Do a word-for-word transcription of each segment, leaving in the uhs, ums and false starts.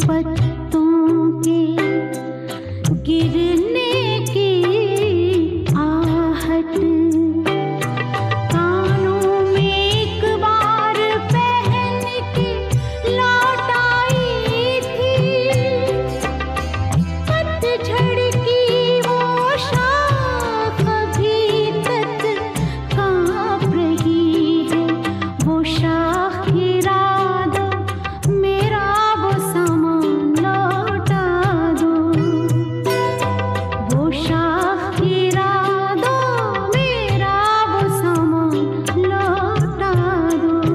पत्तों के गिरने की आहट, कानों में एक बार पहन के लौट आई थी। पतझड़ की वो शाख अभी तक कांप रही है। वो शाख गिरा दो, मेरा वो सामान लौटा दो। वो शाख गिरा दो, मेरा वो सामान लौटा दो।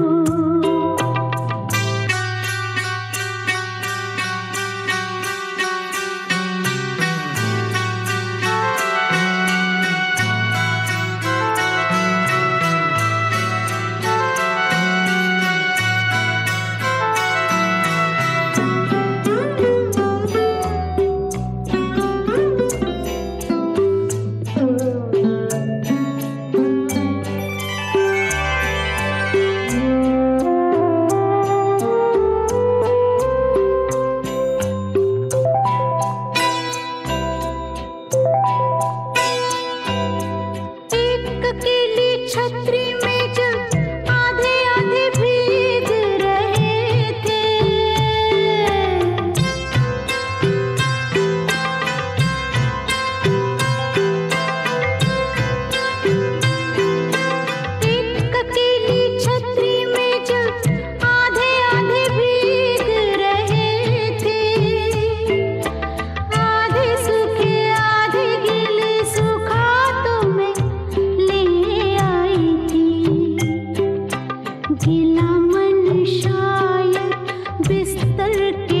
एक अकेली छतरी में जब आधे आधे भीग रहे थे, एक अकेली छतरी में जब आधे आधे भीग रहे थे। आधे सूखे आधे गीले, सूखा तो मैं ले आई थी। गिला मन शायद बिस्तर